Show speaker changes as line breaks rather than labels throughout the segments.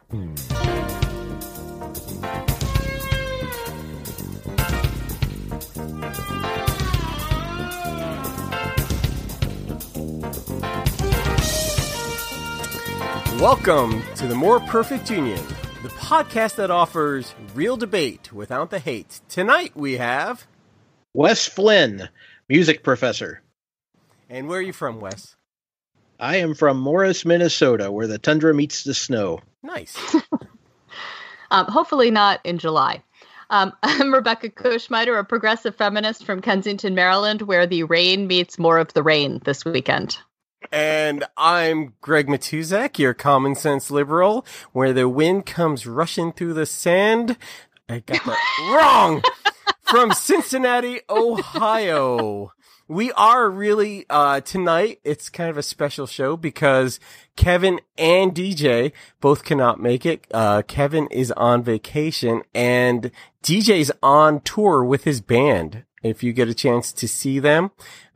Welcome to the More Perfect Union, the podcast that offers real debate without the hate. Tonight we have...
Wes Flynn, music professor.
And where are you from, Wes?
I am from Morris, Minnesota, where the tundra meets the snow.
Nice.
Hopefully not in July. I'm Rebecca Kushmiter, a progressive feminist from Kensington, Maryland, where the rain meets more of the rain this weekend.
And I'm Greg Matuzak, your common sense liberal, where the wind comes rushing through the sand. I got that wrong! From Cincinnati, Ohio. We are really, tonight, it's kind of a special show because Kevin and DJ both cannot make it. Kevin is on vacation and DJ's on tour with his band. If you get a chance to see them,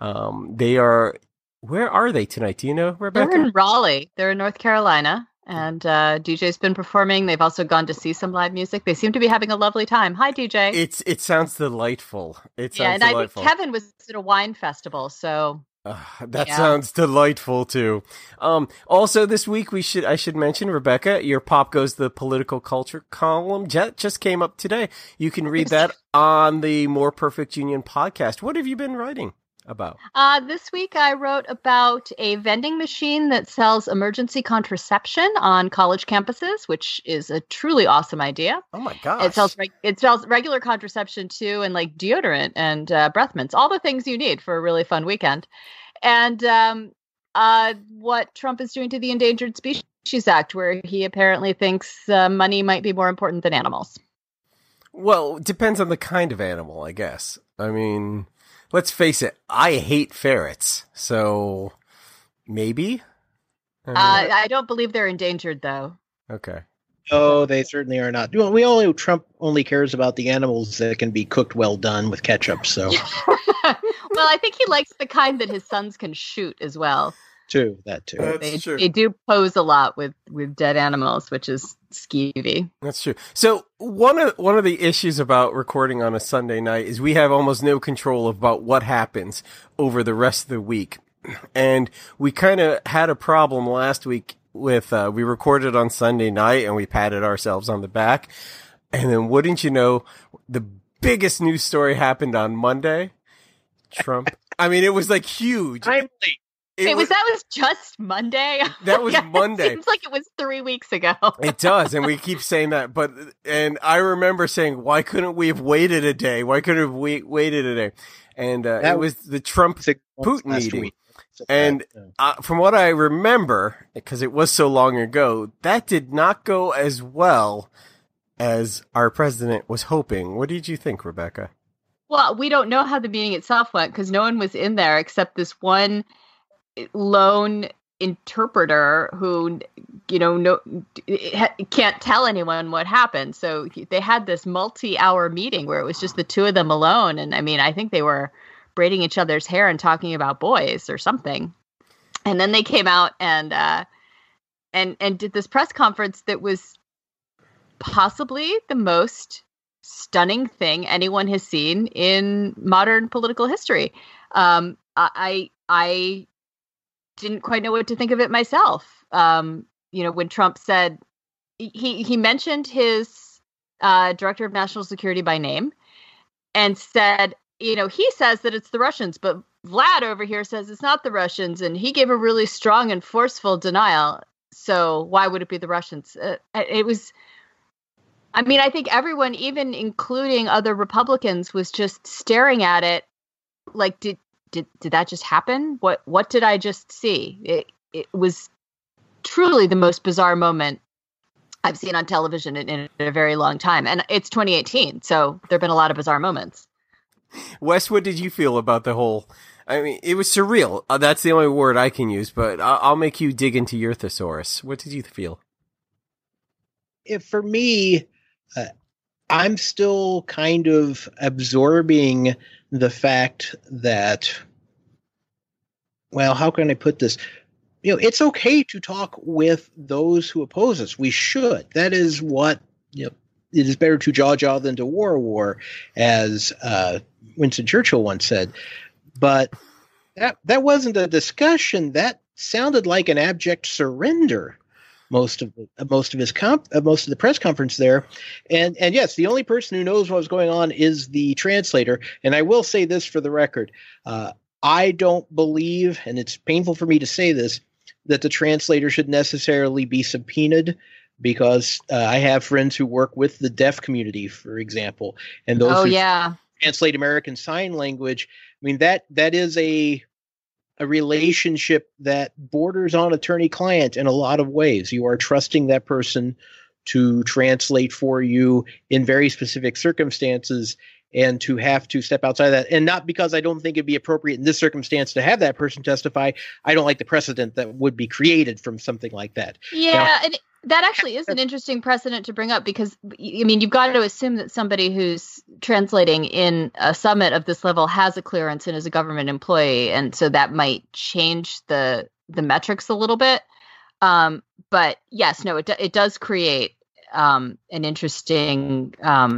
where are they tonight? Do you know, Rebecca?
They're in Raleigh. They're in North Carolina. And DJ's been performing. They've also gone to see some live music. They seem to be having a lovely time. Hi, DJ.
It sounds delightful. Delightful.
I think Kevin was at a wine festival, so...
Sounds delightful, too. Also, this week, I should mention, Rebecca, your Pop Goes the Political Culture column just came up today. You can read that on the More Perfect Union podcast. What have you been writing about?
This week I wrote about a vending machine that sells emergency contraception on college campuses, which is a truly awesome idea.
Oh my gosh.
It sells regular contraception too, and like deodorant and breath mints, all the things you need for a really fun weekend. And what Trump is doing to the Endangered Species Act, where he apparently thinks money might be more important than animals.
Well, it depends on the kind of animal, I guess. I mean, let's face it, I hate ferrets, so maybe?
I don't believe they're endangered, though.
Okay.
Oh, they certainly are not. Trump only cares about the animals that can be cooked well done with ketchup, so...
Well, I think he likes the kind that his sons can shoot as well.
That too.
That's true.
They do pose a lot with dead animals, which is skeevy.
That's true. So one of the issues about recording on a Sunday night is we have almost no control about what happens over the rest of the week. And we kind of had a problem last week with, we recorded on Sunday night and we patted ourselves on the back. And then wouldn't you know, the biggest news story happened on Monday. Trump. I mean, it was like huge.
That was just Monday?
That was Monday.
It seems like it was 3 weeks ago.
It does, and we keep saying that. And I remember saying, why couldn't we have waited a day? Why couldn't we waited a day? And it was the Trump-Putin meeting. And from what I remember, because it was so long ago, that did not go as well as our president was hoping. What did you think, Rebecca?
Well, we don't know how the meeting itself went because no one was in there except this one lone interpreter who, can't tell anyone what happened. So they had this multi-hour meeting where it was just the two of them alone. And I mean, I think they were braiding each other's hair and talking about boys or something. And then they came out and did this press conference that was possibly the most stunning thing anyone has seen in modern political history. I didn't quite know what to think of it myself. When Trump said he mentioned his director of national security by name and said, he says that it's the Russians, but Vlad over here says it's not the Russians. And he gave a really strong and forceful denial. So why would it be the Russians? I think everyone, even including other Republicans, was just staring at it like, did that just happen? What did I just see? It was truly the most bizarre moment I've seen on television in a very long time. And it's 2018, so there have been a lot of bizarre moments.
Wes, what did you feel about the whole... I mean, it was surreal. That's the only word I can use, but I'll make you dig into your thesaurus. What did you feel?
For me, I'm still kind of absorbing the fact that, well, how can I put this? it's okay to talk with those who oppose us. We should. That is what, it is better to jaw than to war, as Winston Churchill once said. But that wasn't a discussion. That sounded like an abject surrender. Most of the press conference there, and yes, the only person who knows what was going on is the translator. And I will say this for the record: I don't believe, and it's painful for me to say this, that the translator should necessarily be subpoenaed, because I have friends who work with the deaf community, for example, and those who translate American Sign Language. I mean, that is a relationship that borders on attorney-client in a lot of ways. You are trusting that person to translate for you in very specific circumstances, and to have to step outside of that. And not because I don't think it'd be appropriate in this circumstance to have that person testify. I don't like the precedent that would be created from something like that.
Yeah, and that actually is an interesting precedent to bring up, because, I mean, you've got to assume that somebody who's translating in a summit of this level has a clearance and is a government employee, and so that might change the metrics a little bit. But yes, no, it does create an interesting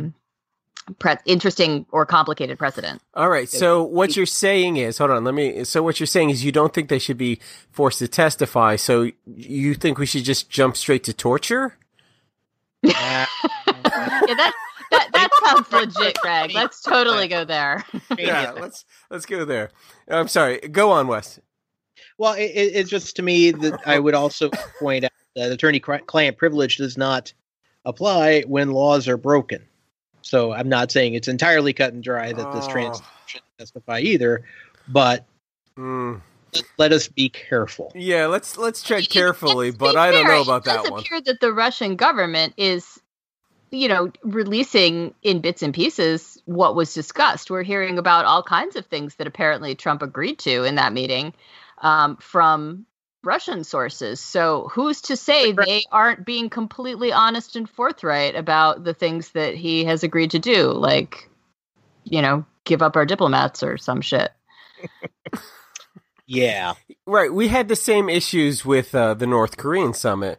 or complicated precedent.
All right. So what you're saying is, what you're saying is you don't think they should be forced to testify. So you think we should just jump straight to torture?
Yeah, that sounds legit, Greg. Let's totally go there.
Yeah, let's go there. I'm sorry. Go on, Wes.
Well, it's just, to me, that I would also point out that attorney-client privilege does not apply when laws are broken. So I'm not saying it's entirely cut and dry that this translator shouldn't testify either, but let us be careful.
Yeah, let's tread carefully, but I don't know about that one. It does
appear that the Russian government is, releasing in bits and pieces what was discussed. We're hearing about all kinds of things that apparently Trump agreed to in that meeting from Russian sources. So who's to say they aren't being completely honest and forthright about the things that he has agreed to do, like, give up our diplomats or some shit.
Yeah.
Right. We had the same issues with the North Korean summit,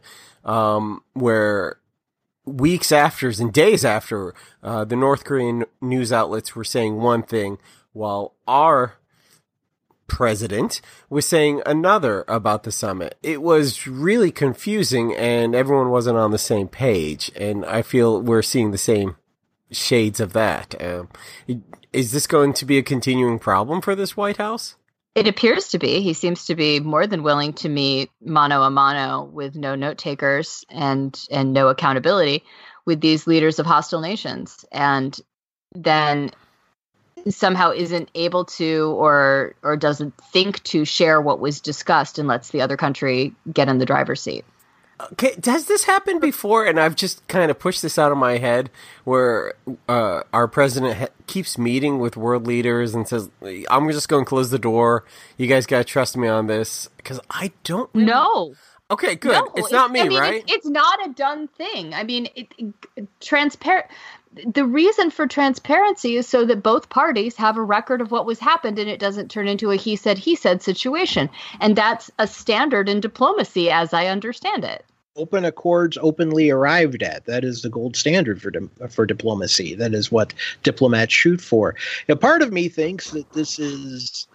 where weeks after and days after, the North Korean news outlets were saying one thing, while our president was saying another about the summit. It was really confusing, and everyone wasn't on the same page. And I feel we're seeing the same shades of that. Is this going to be a continuing problem for this White House?
It appears to be. He seems to be more than willing to meet mano a mano with no note takers and no accountability with these leaders of hostile nations, and then somehow isn't able to or doesn't think to share what was discussed and lets the other country get in the driver's seat.
Okay, does this happen before? And I've just kind of pushed this out of my head, where our president keeps meeting with world leaders and says, I'm just going to close the door. You guys got to trust me on this. Because I don't really...
No.
Okay, good. No, it's not me, right?
It's not a done thing. I mean, transparent. The reason for transparency is so that both parties have a record of what was happened, and it doesn't turn into a he said situation. And that's a standard in diplomacy, as I understand it.
Open accords openly arrived at. That is the gold standard for diplomacy. That is what diplomats shoot for. Now, part of me thinks that this is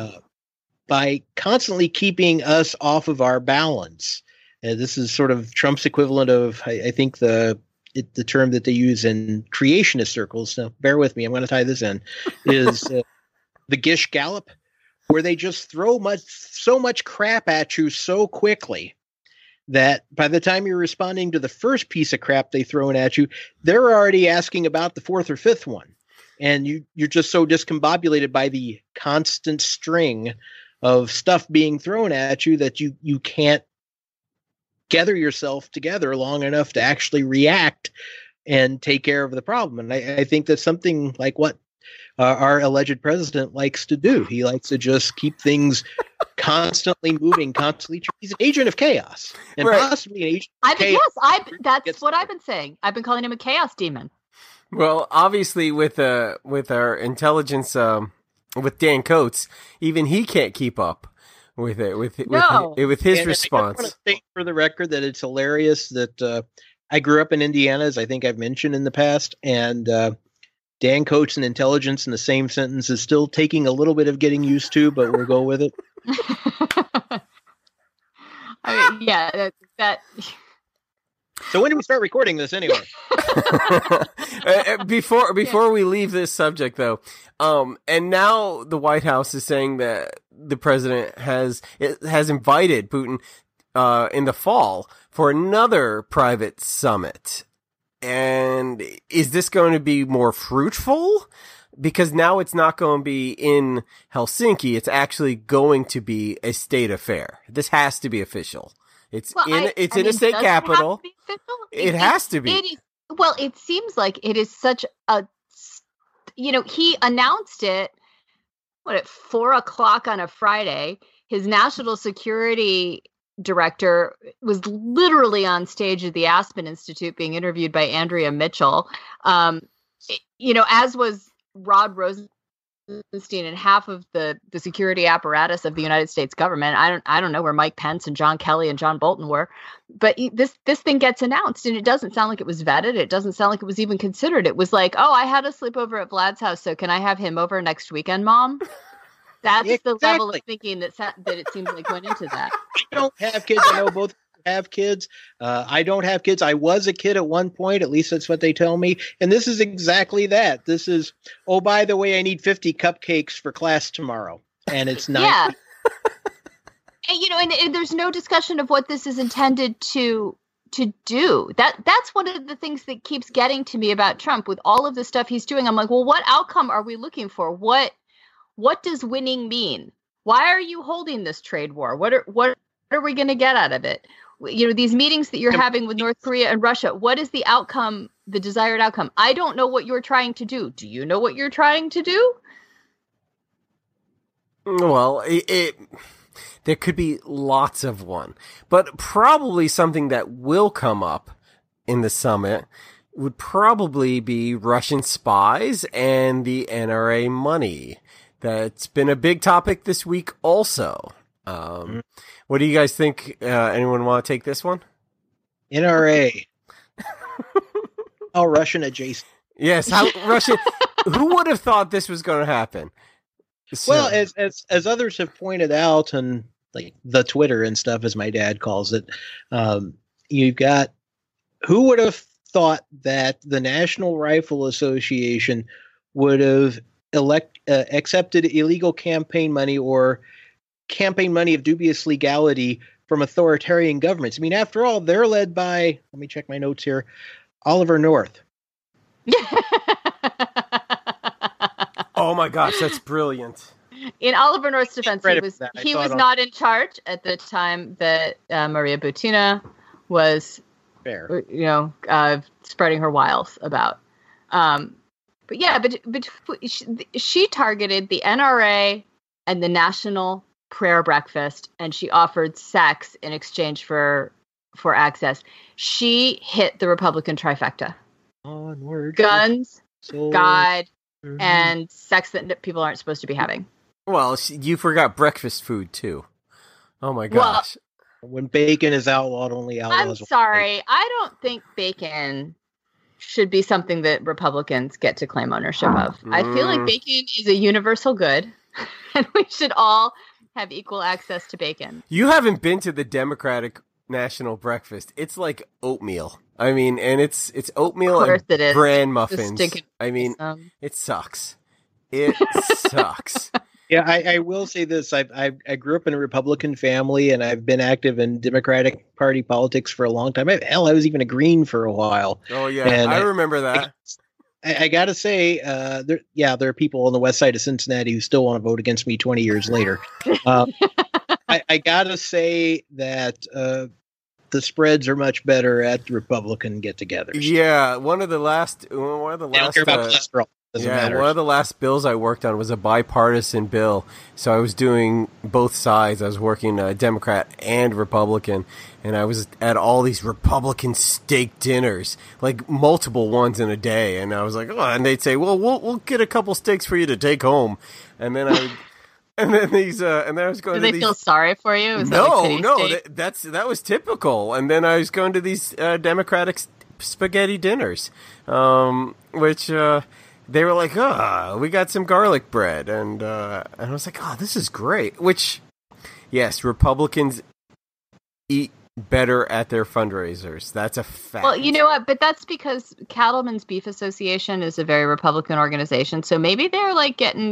by constantly keeping us off of our balance. This is sort of Trump's equivalent of, I think, the term that they use in creationist circles. Now, bear with me. I'm going to tie this in. Is the Gish Gallop, where they just throw so much crap at you so quickly that by the time you're responding to the first piece of crap they thrown at you, they're already asking about the fourth or fifth one. And you're just so discombobulated by the constant string of stuff being thrown at you that you can't gather yourself together long enough to actually react and take care of the problem. And I think that's something like what our alleged president likes to do. He likes to just keep things constantly moving, constantly. He's an agent of chaos, and possibly an agent of chaos.
Yes, that's what I've been saying. I've been calling him a chaos demon.
Well, obviously, with our intelligence, with Dan Coates, even he can't keep up with it with
No.
with his
And
response.
I just want to state for the record that it's hilarious that I grew up in Indiana, as I think I've mentioned in the past, and Dan Coates and intelligence in the same sentence is still taking a little bit of getting used to, but we'll go with it.
I mean, yeah, that
So when do we start recording this anyway?
Before we leave this subject, though, and now the White House is saying that the president has invited Putin in the fall for another private summit. And is this going to be more fruitful? Because now it's not going to be in Helsinki. It's actually going to be a state affair. This has to be official. It's in a state capital. It has to be.
Well, it seems like it is such a, he announced it, at 4:00 on a Friday. His national security director was literally on stage at the Aspen Institute being interviewed by Andrea Mitchell. As was Rod Rosenstein and half of the security apparatus of the United States government. I don't know where Mike Pence and John Kelly and John Bolton were, but this thing gets announced and it doesn't sound like it was vetted. It doesn't sound like it was even considered. It was like, oh, I had a sleepover at Vlad's house, so can I have him over next weekend, Mom? That's
Exactly.
the level of thinking that it seems like went into that.
I don't have kids. I know both have kids. I don't have kids. I was a kid at one point. At least that's what they tell me. And this is exactly that. This is, oh, by the way, I need 50 cupcakes for class tomorrow. And it's not.
Yeah. And there's no discussion of what this is intended to do. That's one of the things that keeps getting to me about Trump with all of the stuff he's doing. I'm like, well, what outcome are we looking for? What does winning mean? Why are you holding this trade war? What are we going to get out of it? These meetings that you're having with North Korea and Russia, what is the outcome, the desired outcome? I don't know what you're trying to do. Do you know what you're trying to do?
Well, there could be lots of one, but probably something that will come up in the summit would probably be Russian spies and the NRA money. That's been a big topic this week also. What do you guys think? Anyone want to take this one?
NRA. Russian adjacent.
Yes, how Russian. Who would have thought this was going to happen? So,
Well, as others have pointed out, and like the Twitter and stuff, as my dad calls it, you've got, who would have thought that the National Rifle Association would have accepted illegal campaign money or campaign money of dubious legality from authoritarian governments? I mean, after all, they're led by, let me check my notes here, Oliver North.
oh my gosh, that's brilliant.
In Oliver North's defense, he was
on-
not in charge at the time that Maria Butina was,
Fair.
spreading her wiles about. But yeah, but she targeted the NRA and the National Prayer Breakfast, and she offered sex in exchange for access. She hit the Republican trifecta:
Onward.
guns,
So-
God, and sex that people aren't supposed to be having.
Well, you forgot breakfast food too. Oh my gosh.
When bacon is outlawed, only
I'm
outlaws. will
sorry. I don't think bacon should be something that Republicans get to claim ownership of. I feel like bacon is a universal good, and we should all have equal access to bacon.
You haven't been to the Democratic National Breakfast. It's like oatmeal. I mean, and it's oatmeal
Of course
and
it is.
bran
The
muffins.
stinking-
I mean, it sucks. It sucks.
Yeah, I will say this. I grew up in a Republican family, and I've been active in Democratic Party politics for a long time. I was even a Green for a while.
Oh yeah,
And
I remember that.
I got to say, there are people on the west side of Cincinnati who still want to vote against me 20 years later. I got to say that the spreads are much better at the Republican get-togethers.
Yeah, one of the last.
They don't care about cholesterol. Doesn't matter.
One of the last bills I worked on was a bipartisan bill. So I was doing both sides. I was working Democrat and Republican, and I was at all these Republican steak dinners, like multiple ones in a day. And I was like, oh, and they'd say, well, we'll get a couple steaks for you to take home. And then And then and then I was going
Do
to
they
these.
feel sorry for you? Is that like pity
No,
state?
that was typical. And then I was going to these Democratic spaghetti dinners, which they were like, we got some garlic bread, and I was like, this is great. Which, yes, Republicans eat better at their fundraisers. That's a fact.
Well, you know what? But that's because Cattlemen's Beef Association is a very Republican organization. So maybe they're like getting,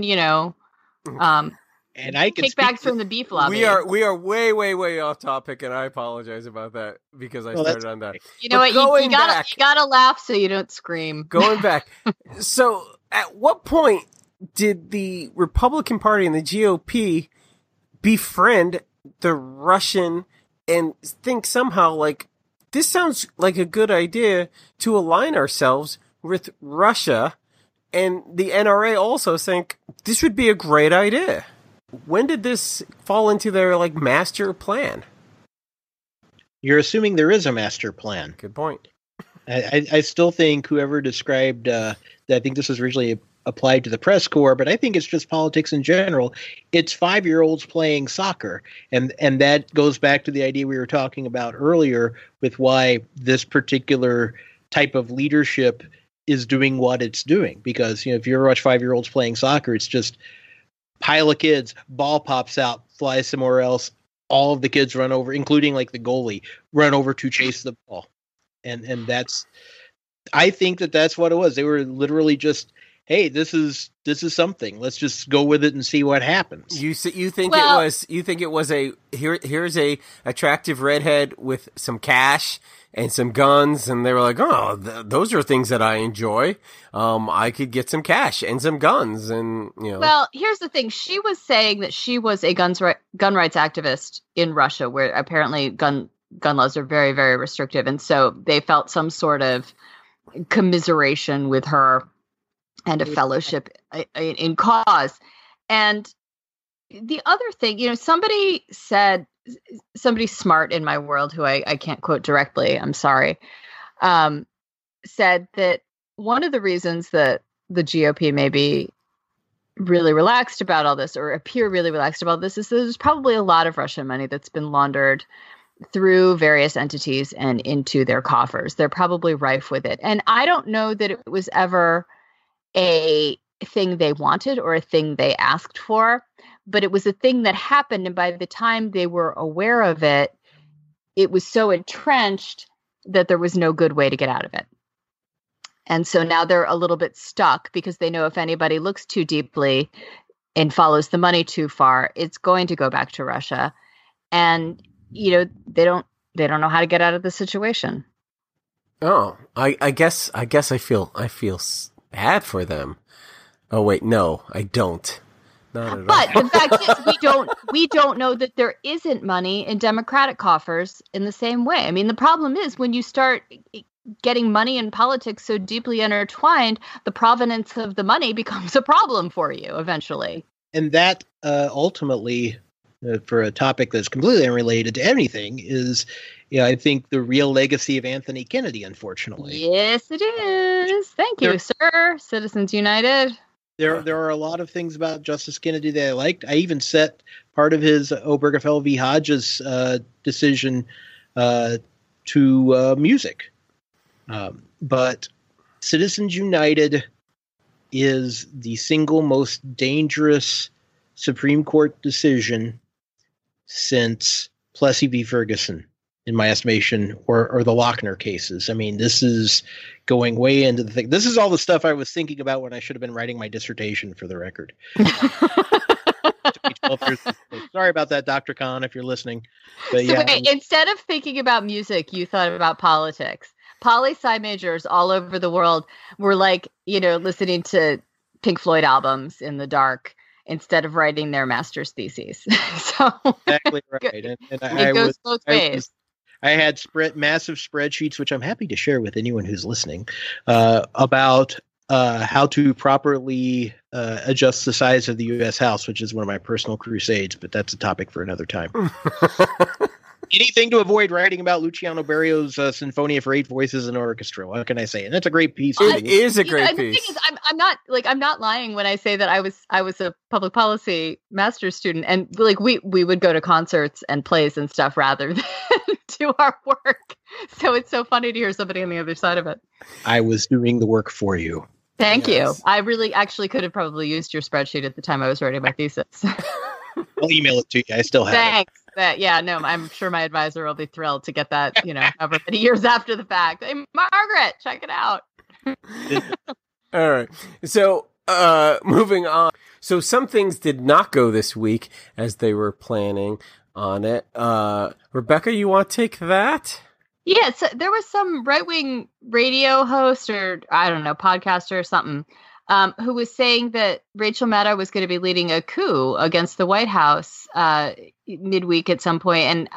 And I can
kickbacks from the beef lobby.
We are way off topic, and I apologize about that because I started on that.
You know
But
what? You gotta laugh so you don't scream.
Going back, so at what point did the Republican Party and the GOP befriend the Russian and think somehow like this sounds like a good idea to align ourselves with Russia, and the NRA also think this would be a great idea? When did this fall into their like master plan?
You're assuming there is a master plan.
Good point.
I still think whoever described I think this was originally applied to the press corps, but I think it's just politics in general. It's 5-year-olds playing soccer. And that goes back to the idea we were talking about earlier with why this particular type of leadership is doing what it's doing. Because, if you ever watch 5-year-olds playing soccer, it's just pile of kids, ball pops out, flies somewhere else. All of the kids run over, including like the goalie, run over to chase the ball. And that's, I think that's what it was. They were literally just, hey, this is something. Let's just go with it and see what happens.
You think it was a here's a attractive redhead with some cash and some guns, and they were like, those are things that I enjoy. I could get some cash and some guns, and
Well, here's the thing. She was saying that she was a gun rights activist in Russia, where apparently gun laws are very, very restrictive, and so they felt some sort of commiseration with her and a fellowship in cause. And the other thing, somebody smart in my world who I can't quote directly, I'm sorry, said that one of the reasons that the GOP may be really relaxed about all this or appear really relaxed about this is there's probably a lot of Russian money that's been laundered through various entities and into their coffers. They're probably rife with it. And I don't know that it was ever a thing they wanted or a thing they asked for, but it was a thing that happened. And by the time they were aware of it, it was so entrenched that there was no good way to get out of it. And so now they're a little bit stuck because they know if anybody looks too deeply and follows the money too far, it's going to go back to Russia. And, they don't know how to get out of the situation.
Oh, I guess I feel bad for them. Oh wait, no, I don't. Not at
but
all.
the fact is, we don't know that there isn't money in Democratic coffers in the same way. I mean, the problem is when you start getting money and politics so deeply intertwined, the provenance of the money becomes a problem for you eventually.
And that ultimately, for a topic that's completely unrelated to anything, is, I think the real legacy of Anthony Kennedy, unfortunately.
Yes, it is. Thank you, sir. Citizens United.
There are a lot of things about Justice Kennedy that I liked. I even set part of his Obergefell v. Hodges decision to music. But Citizens United is the single most dangerous Supreme Court decision since Plessy v. Ferguson, in my estimation, or the Lochner cases. I mean, this is going way into the thing. This is all the stuff I was thinking about when I should have been writing my dissertation, for the record. Sorry about that, Dr. Khan, if you're listening. But
so wait, instead of thinking about music, you thought about politics. Poli-sci majors all over the world were like, listening to Pink Floyd albums in the dark instead of writing their master's theses. So
exactly right. And
it goes both ways.
I had massive spreadsheets, which I'm happy to share with anyone who's listening, about how to properly adjust the size of the U.S. House, which is one of my personal crusades, but that's a topic for another time. anything to avoid writing about Luciano Berio's Sinfonia for 8 Voices and Orchestra. What can I say? And that's a great piece.
It is a great
and
piece.
The thing is, I'm not lying when I say that I was a public policy master's student, and like we would go to concerts and plays and stuff rather than do our work. So it's so funny to hear somebody on the other side of it.
I was doing the work for you.
Thank you. I really actually could have probably used your spreadsheet at the time I was writing my thesis.
I'll email it to you. I still have
Thanks. No, I'm sure my advisor will be thrilled to get that, however many years after the fact. Hey, Margaret, check it out.
All right. So, moving on. So some things did not go this week as they were planning on it. Rebecca, you want to take that?
Yeah, so there was some right-wing radio host or, I don't know, podcaster or something, who was saying that Rachel Maddow was going to be leading a coup against the White House midweek at some point. And,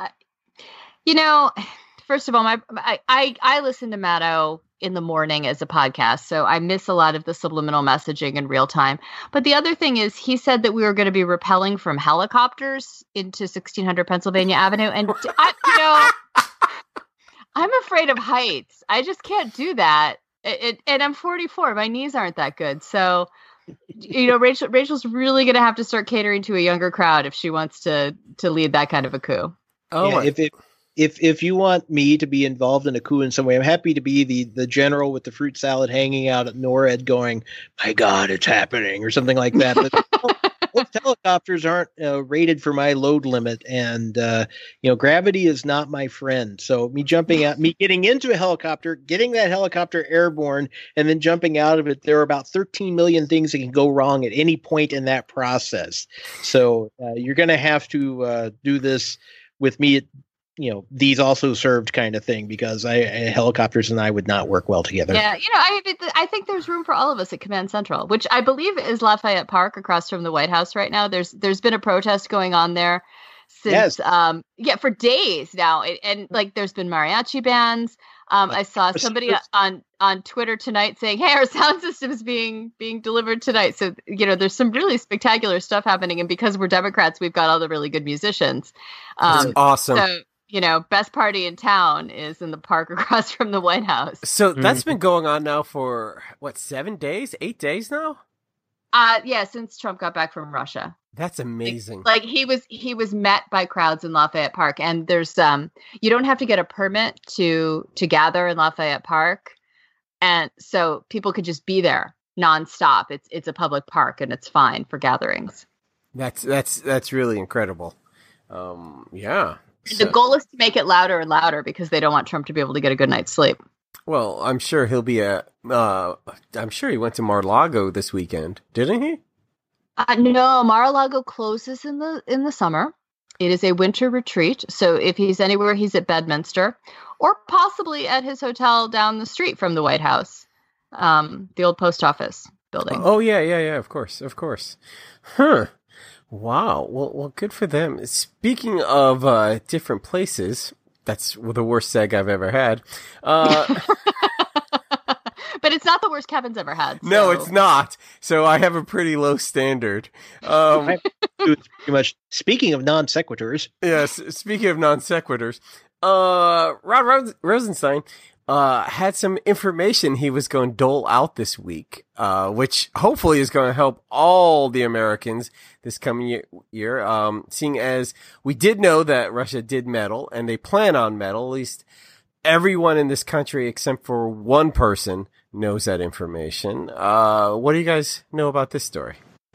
first of all, I listen to Maddow in the morning as a podcast, so I miss a lot of the subliminal messaging in real time. But the other thing is he said that we were going to be rappelling from helicopters into 1600 Pennsylvania Avenue. And, I'm afraid of heights. I just can't do that. And I'm 44. My knees aren't that good. So, Rachel's really going to have to start catering to a younger crowd if she wants to lead that kind of a coup.
Oh, yeah, if you want me to be involved in a coup in some way, I'm happy to be the general with the fruit salad hanging out at NORAD going, my God, it's happening, or something like that. But those helicopters aren't rated for my load limit, and gravity is not my friend. So me getting into a helicopter, getting that helicopter airborne, and then jumping out of it, there are about 13 million things that can go wrong at any point in that process. So you're going to have to do this with me. These also served kind of thing, because helicopters and I would not work well together. Yeah,
I think there's room for all of us at Command Central, which I believe is Lafayette Park across from the White House right now. There's been a protest going on there since for days now, and there's been mariachi bands. I saw somebody on Twitter tonight saying, "Hey, our sound system is being delivered tonight." So there's some really spectacular stuff happening, and because we're Democrats, we've got all the really good musicians.
That's awesome.
So, best party in town is in the park across from the White House.
So that's been going on now for, 7 days, 8 days now?
Since Trump got back from Russia.
That's amazing.
He was met by crowds in Lafayette Park, and there's you don't have to get a permit to gather in Lafayette Park, and so people could just be there nonstop. It's a public park, and it's fine for gatherings.
That's really incredible. Yeah.
The goal is to make it louder and louder because they don't want Trump to be able to get a good night's sleep.
Well, I'm sure he'll be I'm sure he went to Mar-a-Lago this weekend, didn't he?
No, Mar-a-Lago closes in the summer. It is a winter retreat. So if he's anywhere, he's at Bedminster or possibly at his hotel down the street from the White House, the old post office building.
Oh, yeah. Of course. Huh. Wow. Well, good for them. Speaking of different places, that's the worst seg I've ever had.
But it's not the worst Kevin's ever had. So.
No, it's not. So I have a pretty low standard.
Pretty much. Speaking of non sequiturs.
Yes. Speaking of non sequiturs, Rod Rosenstein had some information he was going to dole out this week, which hopefully is going to help all the Americans this coming year, seeing as we did know that Russia did meddle, and they plan on meddle. At least everyone in this country, except for one person, knows that information. What do you guys know about this story?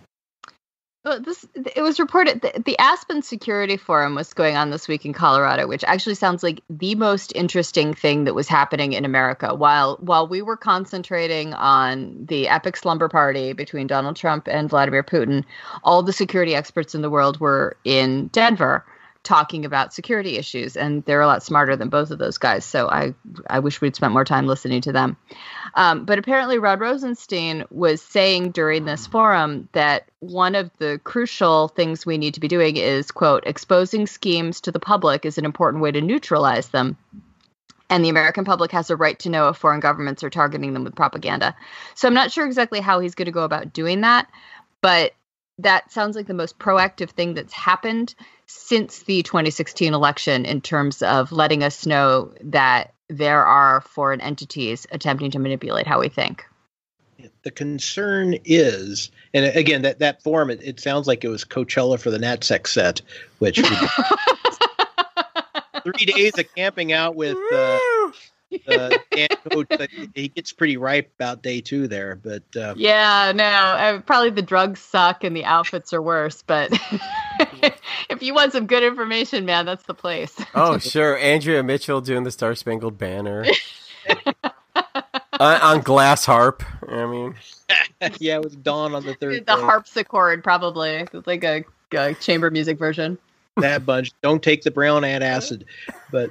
It was reported that the Aspen Security Forum was going on this week in Colorado, which actually sounds like the most interesting thing that was happening in America. While we were concentrating on the epic slumber party between Donald Trump and Vladimir Putin, all the security experts in the world were in Denver talking about security issues, and they're a lot smarter than both of those guys. So I wish we'd spent more time listening to them. But apparently Rod Rosenstein was saying during this forum that one of the crucial things we need to be doing is, quote, exposing schemes to the public is an important way to neutralize them. And the American public has a right to know if foreign governments are targeting them with propaganda. So I'm not sure exactly how he's going to go about doing that, but that sounds like the most proactive thing that's happened since the 2016 election in terms of letting us know that there are foreign entities attempting to manipulate how we think.
The concern is, and again, that forum, it sounds like it was Coachella for the NatSec set, which 3 days of camping out with Dan Coach. He gets pretty ripe about day 2 there, but
probably the drugs suck and the outfits are worse, but if you want some good information, man, that's the place.
Oh, sure. Andrea Mitchell doing the Star Spangled Banner. On glass harp. I mean,
yeah, it was Dawn on the third.
The harpsichord, probably. It's like a chamber music version.
That bunch. Don't take the brown acid, but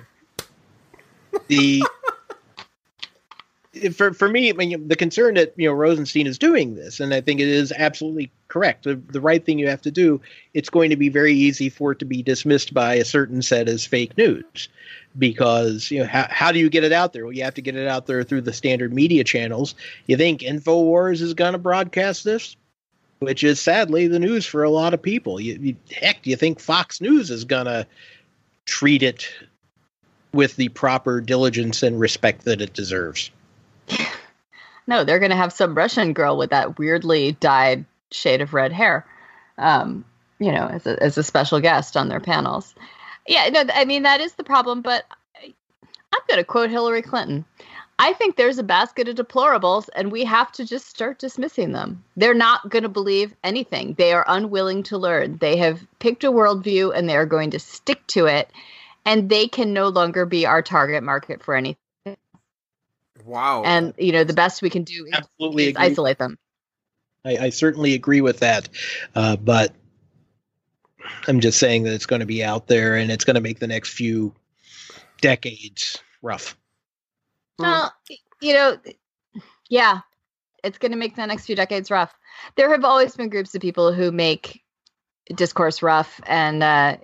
for me, I mean, the concern that Rosenstein is doing this, and I think it is absolutely correct. The right thing you have to do. It's going to be very easy for it to be dismissed by a certain set as fake news. Because how do you get it out there? Well, you have to get it out there through the standard media channels. You think InfoWars is going to broadcast this, which is sadly the news for a lot of people. Heck, do you think Fox News is going to treat it with the proper diligence and respect that it deserves?
No, they're going to have some Russian girl with that weirdly dyed shade of red hair, as a special guest on their panels. Yeah, no, I mean, that is the problem, but I'm going to quote Hillary Clinton. I think there's a basket of deplorables, and we have to just start dismissing them. They're not going to believe anything. They are unwilling to learn. They have picked a worldview, and they are going to stick to it, and they can no longer be our target market for anything.
Wow.
And, the best we can do is isolate them.
I certainly agree with that, but I'm just saying that it's going to be out there and it's going to make the next few decades rough.
Well, yeah, it's going to make the next few decades rough. There have always been groups of people who make discourse rough, and I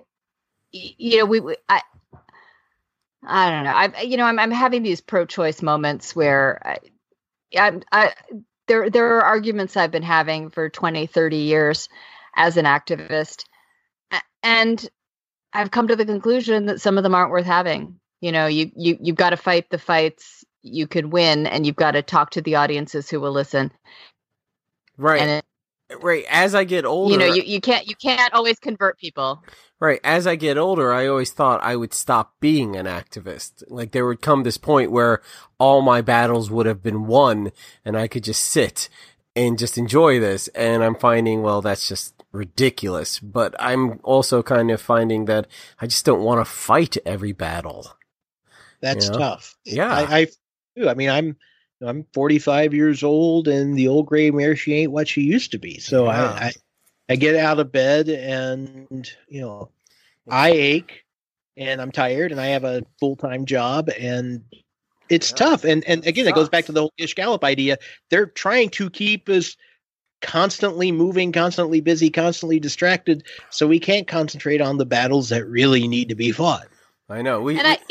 don't know. I'm having these pro-choice moments where there are arguments I've been having for 20, 30 years as an activist. And I've come to the conclusion that some of them aren't worth having. You've got to fight the fights you could win, and you've got to talk to the audiences who will listen.
Right. Right. As I get older,
you can't always convert people.
Right. As I get older, I always thought I would stop being an activist. Like there would come this point where all my battles would have been won, and I could just sit and just enjoy this. And I'm finding, well, that's just ridiculous, but I'm also kind of finding that I just don't want to fight every battle.
That's tough.
Yeah,
I do. I mean, I'm 45 years old, and the old gray mare, she ain't what she used to be. So yeah. I get out of bed, and I ache, and I'm tired, and I have a full-time job, and it's tough. And again, it goes back to the whole Gish Gallop idea. They're trying to keep us constantly moving, constantly busy, constantly distracted, so we can't concentrate on the battles that really need to be fought.
I know.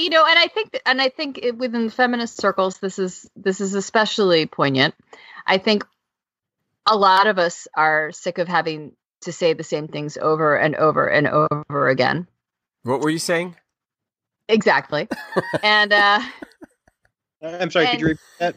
I think within the feminist circles, this is especially poignant. I think a lot of us are sick of having to say the same things over and over and over again.
What were you saying?
Exactly. And
I'm sorry. Could you repeat that?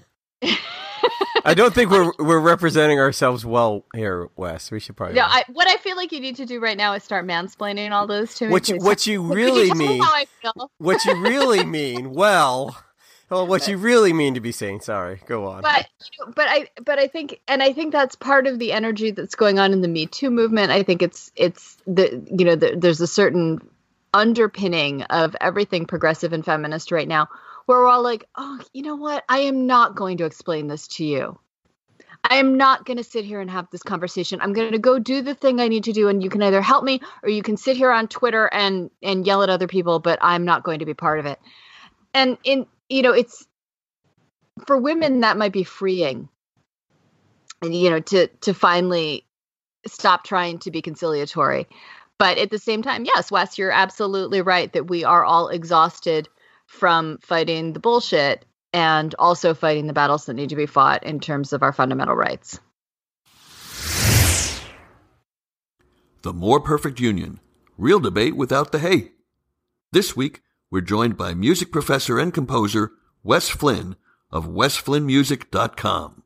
I don't think we're representing ourselves well here, Wes. We should probably.
No, what I feel like you need to do right now is start mansplaining all those to me.
What you really mean?
How I feel?
What you really mean? Well, what you really mean to be saying? Sorry, go on.
But I think that's part of the energy that's going on in the Me Too movement. I think it's there's a certain underpinning of everything progressive and feminist right now, where we're all like, oh, you know what? I am not going to explain this to you. I am not going to sit here and have this conversation. I'm going to go do the thing I need to do, and you can either help me or you can sit here on Twitter and yell at other people, but I'm not going to be part of it. And it's for women that might be freeing, and to finally stop trying to be conciliatory. But at the same time, yes, Wes, you're absolutely right that we are all exhausted from fighting the bullshit and also fighting the battles that need to be fought in terms of our fundamental rights.
The More Perfect Union. Real debate without the hate. This week, we're joined by music professor and composer Wes Flynn of wesflynnmusic.com.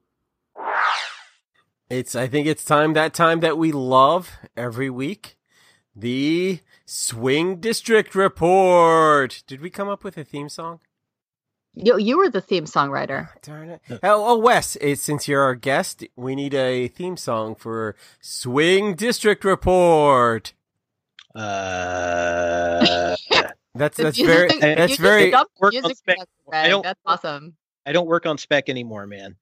I think it's time that we love every week. The Swing District Report. Did we come up with a theme song?
You were the theme song writer.
Darn it. Oh, Wes, since you're our guest, we need a theme song for Swing District Report. That's very
That's awesome.
I don't work on spec anymore, man.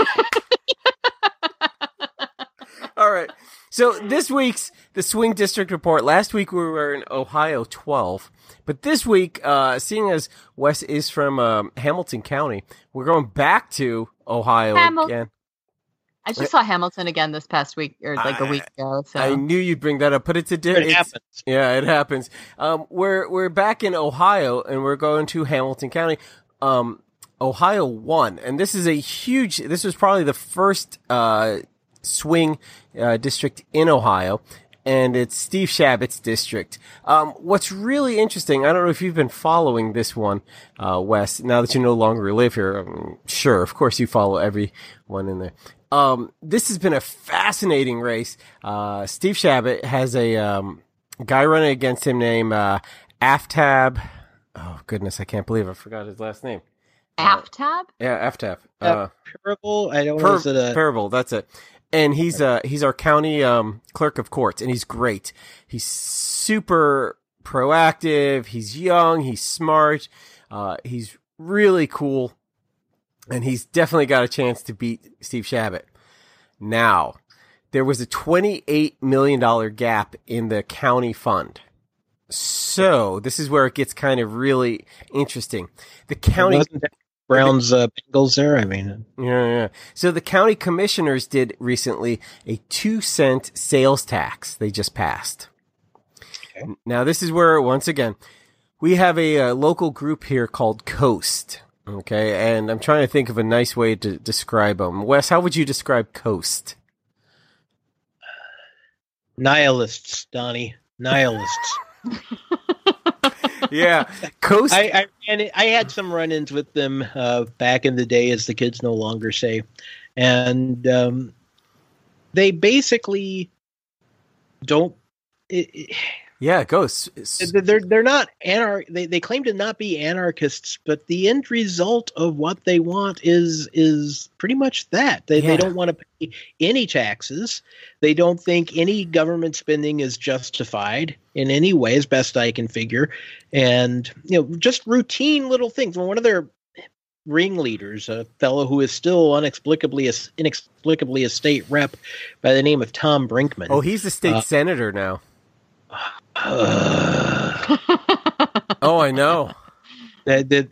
All right. So this week's the Swing District Report. Last week we were in Ohio 12, but this week, seeing as Wes is from Hamilton County, we're going back to Ohio again.
I just saw Hamilton again this past week, or like a week ago. So
I knew you'd bring that up, but it happens. Yeah, it happens. We're back in Ohio, and we're going to Hamilton County. Ohio won, and this was probably the first swing district in Ohio, and it's Steve Shabat's district. What's really interesting, I don't know if you've been following this one, Wes, now that you no longer live here. Sure, of course you follow everyone in there. This has been a fascinating race. Steve Shabat has a guy running against him named Aftab. Oh, goodness, I can't believe I forgot his last name.
Aftab?
Yeah, Aftab.
Parable? I don't know.
Parable, that's it. And he's our county clerk of courts, and he's great. He's super proactive. He's young. He's smart. He's really cool, and he's definitely got a chance to beat Steve Shabat. Now, there was a $28 million gap in the county fund. So this is where it gets kind of really interesting. The county.
Browns Bengals there. I mean,
yeah. So the county commissioners did recently a 2-cent sales tax. They just passed. Okay. Now this is where, once again, we have a local group here called Coast. Okay, and I'm trying to think of a nice way to describe them. Wes, how would you describe Coast?
Nihilists, Donnie. Nihilists.
Yeah, Coast.
I had some run-ins with them back in the day, as the kids no longer say, and they basically don't.
Yeah, Ghosts.
They're not They claim to not be anarchists, but the end result of what they want is pretty much that. They don't want to pay any taxes. They don't think any government spending is justified in any way, as best I can figure. And just routine little things. One of their ringleaders, a fellow who is still inexplicably a state rep by the name of Tom Brinkman.
Oh, he's the state senator now. Oh, I know.
Yep.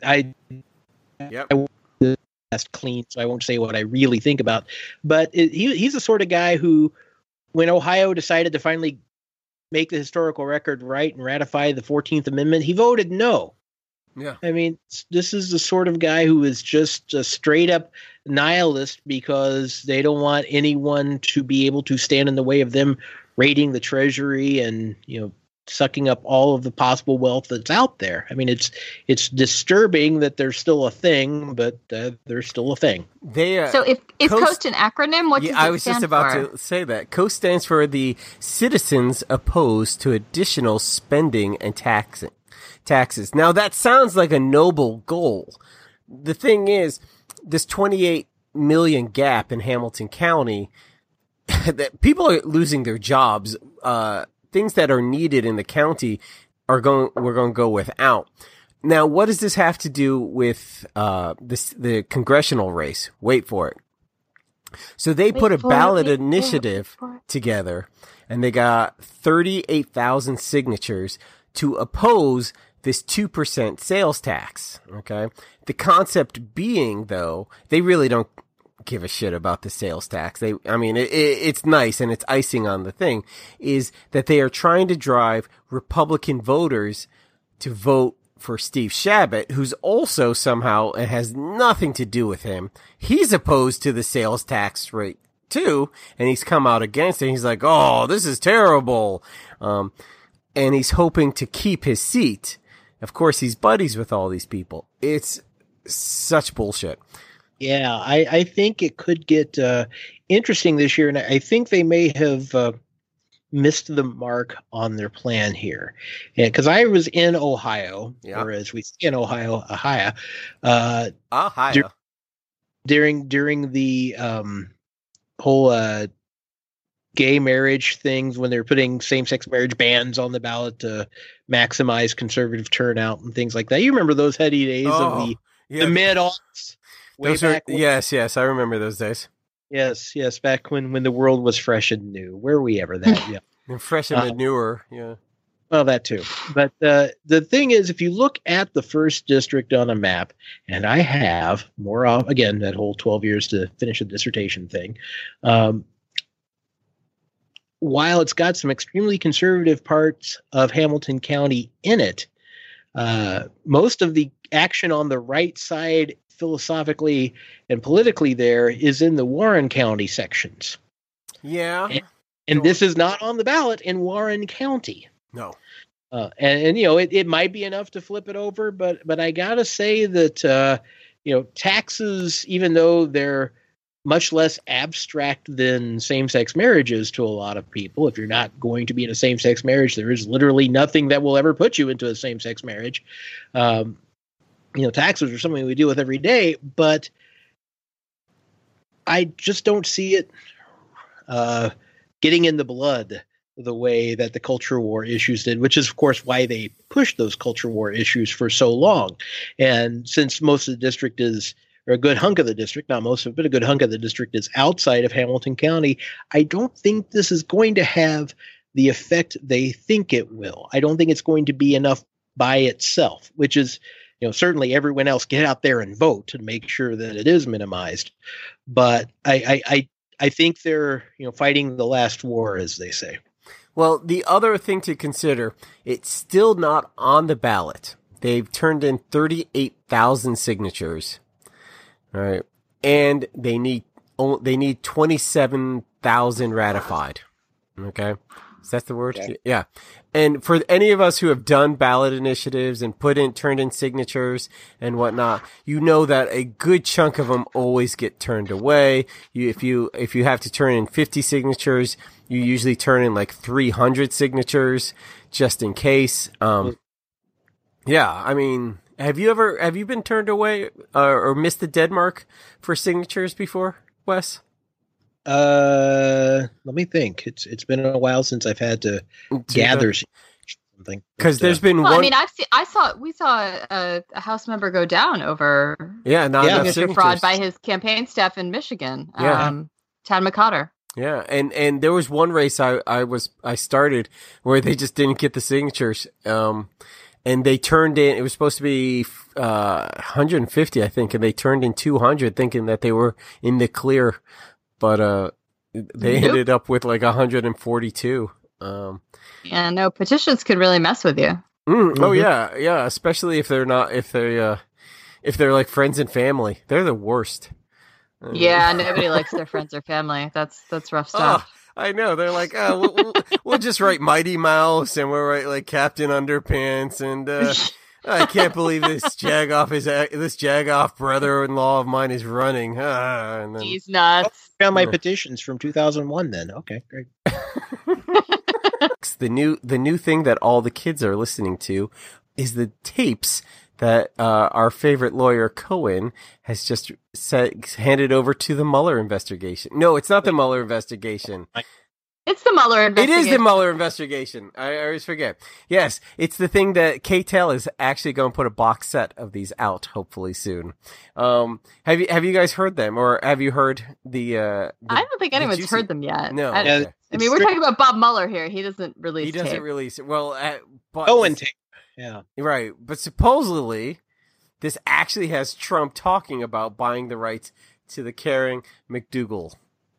That's clean, so I won't say what I really think about. But he's the sort of guy who, when Ohio decided to finally make the historical record right and ratify the 14th Amendment, he voted no.
Yeah.
I mean, this is the sort of guy who is just a straight up nihilist because they don't want anyone to be able to stand in the way of them raiding the treasury and, sucking up all of the possible wealth that's out there. I mean, it's disturbing that they're still a thing, but they're still a thing.
So is Coast an acronym? What does it stand for?
I was just about to say that. Coast stands for the Citizens Opposed to Additional Spending and Taxes. Now, that sounds like a noble goal. The thing is, this 28 million gap in Hamilton County, that people are losing their jobs. Things that are needed in the county we're going to go without. Now, what does this have to do with the congressional race? Wait for it. So they put a ballot initiative together, and they got 38,000 signatures to oppose this 2% sales tax. Okay. The concept being, though, they really don't give a shit about the sales tax. It's nice and it's icing on the thing, is that they are trying to drive Republican voters to vote for Steve Shabat, who's also somehow, it has nothing to do with him, he's opposed to the sales tax rate too, and he's come out against it. He's like, oh, this is terrible. And he's hoping to keep his seat. Of course, he's buddies with all these people. It's such bullshit.
Yeah, I think it could get interesting this year, and I think they may have missed the mark on their plan here. Because I was in Ohio, or as we say in Ohio, Ohio. During the whole gay marriage things, when they're putting same-sex marriage bans on the ballot to maximize conservative turnout and things like that. You remember those heady days of the mid-aughts?
Yes, I remember those days.
Yes, back when the world was fresh and new. Where were we ever that? Yeah.
And fresh and newer, yeah.
Well, that too. But the thing is, if you look at the first district on a map, and I have again, that whole 12 years to finish a dissertation thing, while it's got some extremely conservative parts of Hamilton County in it, most of the action on the right side philosophically and politically there is in the Warren County sections.
Yeah.
And this is not on the ballot in Warren County.
No.
And it might be enough to flip it over, but I gotta say that taxes, even though they're much less abstract than same-sex marriages to a lot of people, if you're not going to be in a same-sex marriage, there is literally nothing that will ever put you into a same-sex marriage. Taxes are something we deal with every day, but I just don't see it getting in the blood the way that the culture war issues did, which is, of course, why they pushed those culture war issues for so long. And since most of the district or a good hunk of the district, not most of it, but a good hunk of the district is outside of Hamilton County, I don't think this is going to have the effect they think it will. I don't think it's going to be enough by itself, which is, certainly everyone else get out there and vote to make sure that it is minimized. But I think they're, fighting the last war, as they say.
Well, the other thing to consider, it's still not on the ballot. They've turned in 38,000 signatures. All right. And they need 27,000 ratified. Okay. Is that the word?
Okay.
Yeah. And for any of us who have done ballot initiatives and turned in signatures and whatnot, that a good chunk of them always get turned away. If you have to turn in 50 signatures, you usually turn in like 300 signatures just in case. Yeah. I mean, have you been turned away or missed the dead mark for signatures before, Wes?
Let me think. It's been a while since I've had to gather something.
Because there's been
one.
I
mean, we saw a House member go down over
signature
fraud by his campaign staff in Michigan.
Yeah.
Tad McCotter.
Yeah, and there was one race I started where they just didn't get the signatures. And they turned in, it was supposed to be 150, I think, and they turned in 200 thinking that they were in the clear. But they ended up with like 142.
Yeah, no, petitions could really mess with you.
Oh yeah, especially if they're like friends and family. They're the worst.
Yeah, nobody likes their friends or family. That's rough stuff.
Oh, I know. They're like, we'll just write Mighty Mouse and we'll write like Captain Underpants and I can't believe this Jagoff brother-in-law of mine is running. And then,
he's nuts.
I found my petitions from 2001 then. Okay, great.
The new thing that all the kids are listening to is the tapes that our favorite lawyer Cohen has just handed over to the Mueller investigation. No, it's not the Mueller investigation.
It's the Mueller investigation.
It is the Mueller investigation. I always forget. Yes, it's the thing that K-Tel is actually going to put a box set of these out, hopefully soon. Have you guys heard them, or have you heard the
I don't think anyone's heard them yet.
No.
I mean, we're talking about Bob Mueller here. He doesn't release.
He doesn't
tape.
release it. Well,
Cohen tape. Yeah.
Right, but supposedly this actually has Trump talking about buying the rights to the Karen McDougal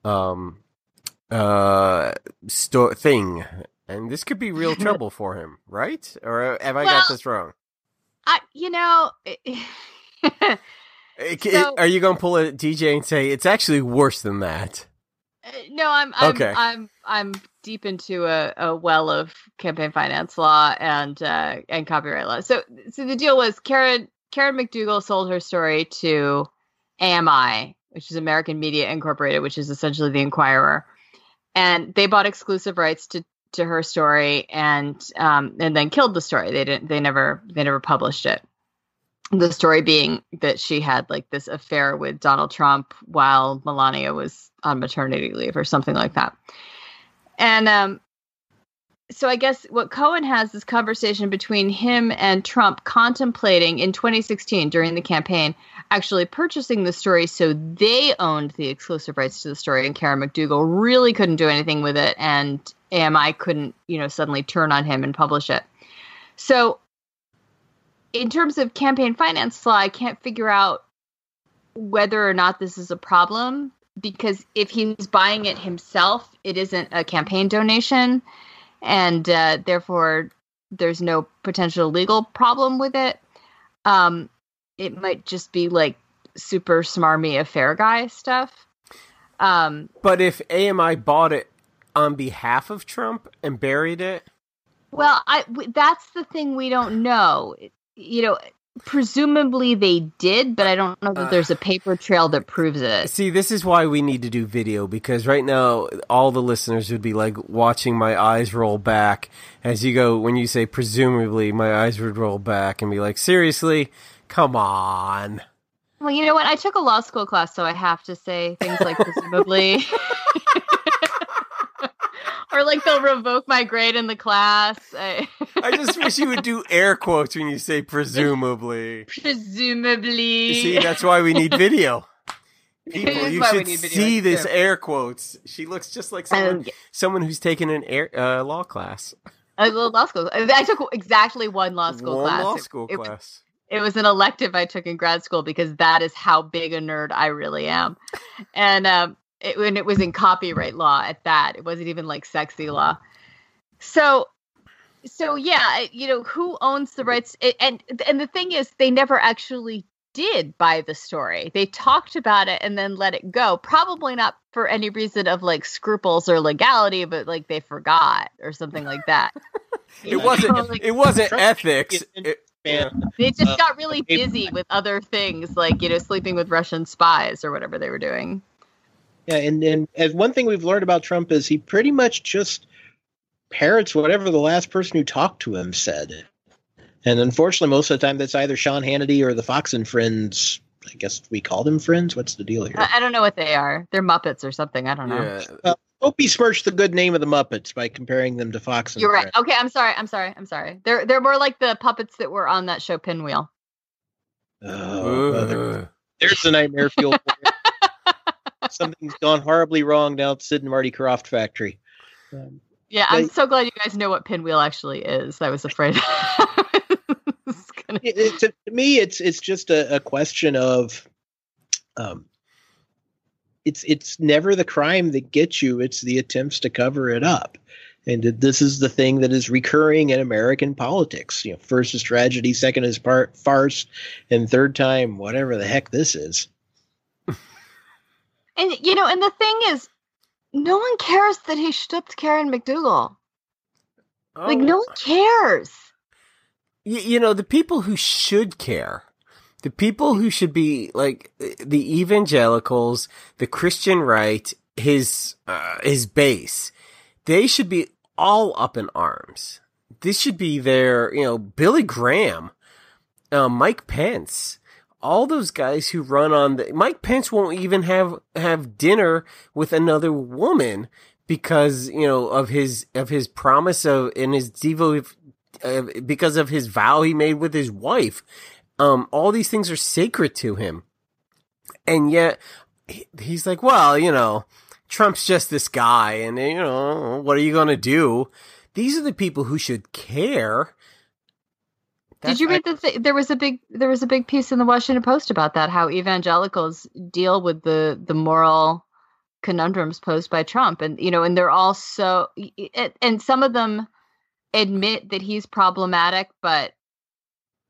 thing, and this could be real trouble for him, right? Or have I got this wrong?
Are
you going to pull a DJ and say it's actually worse than that?
No,
Okay.
I'm deep into a well of campaign finance law and copyright law. So the deal was Karen McDougal sold her story to AMI, which is American Media Incorporated, which is essentially the Inquirer, and they bought exclusive rights to her story and then killed the story. They never published it. The story being that she had like this affair with Donald Trump while Melania was on maternity leave or something like that. And so I guess what Cohen has this conversation between him and Trump contemplating in 2016 during the campaign, actually purchasing the story so they owned the exclusive rights to the story, and Karen McDougal really couldn't do anything with it, and AMI couldn't, suddenly turn on him and publish it. So in terms of campaign finance law, I can't figure out whether or not this is a problem, because if he's buying it himself, it isn't a campaign donation, and therefore there's no potential legal problem with it. It might just be like super smarmy affair guy stuff.
But if AMI bought it on behalf of Trump and buried it?
Well, that's the thing we don't know. Presumably they did, but I don't know that there's a paper trail that proves it.
See, this is why we need to do video, because right now all the listeners would be like watching my eyes roll back as you go. When you say presumably, my eyes would roll back and be like, seriously? Come on.
Well, you know what? I took a law school class, so I have to say things like presumably. Or like they'll revoke my grade in the class.
I just wish you would do air quotes when you say presumably.
Presumably.
See, that's why we need video. People, you should see this air quotes. She looks just like someone who's taken an law class.
A law school. I took exactly one law school class. It was an elective I took in grad school because that is how big a nerd I really am. And it was in copyright law at that. It wasn't even like sexy law. So yeah, who owns the rights? And the thing is, they never actually did buy the story. They talked about it and then let it go. Probably not for any reason of like scruples or legality, but like they forgot or something like that.
It wasn't ethics.
They just got really busy with other things, like sleeping with Russian spies or whatever they were doing.
Yeah, and as one thing we've learned about Trump is he pretty much just parrots whatever the last person who talked to him said. And unfortunately, most of the time, that's either Sean Hannity or the Fox and Friends. I guess we call them friends. What's the deal here?
I don't know what they are. They're Muppets or something. I don't know.
Yeah. Don't besmirch the good name of the Muppets by comparing them to Fox and
You're
Friends.
right. Okay, I'm sorry. They're more like the puppets that were on that show Pinwheel.
Oh, there's the nightmare fuel. Something's gone horribly wrong down at Sid and Marty Krofft factory.
I'm so glad you guys know what Pinwheel actually is. I was afraid.
To me, it's just a question of, it's never the crime that gets you; it's the attempts to cover it up. And this is the thing that is recurring in American politics. First is tragedy, second is farce, and third time, whatever the heck this is.
And and the thing is, no one cares that he stooped Karen McDougal.
Oh.
Like, no one cares.
The people who should care, the people who should be like the evangelicals, the Christian right, his base, they should be all up in arms. This should be their, Billy Graham, Mike Pence. All those guys who run on Mike Pence won't even have dinner with another woman because, of his promise and his because of his vow he made with his wife. All these things are sacred to him. And yet he's like, well, Trump's just this guy and, what are you going to do? These are the people who should care.
Did you read there was a big piece in the Washington Post about that, how evangelicals deal with the moral conundrums posed by Trump, and and they're all so, and some of them admit that he's problematic, but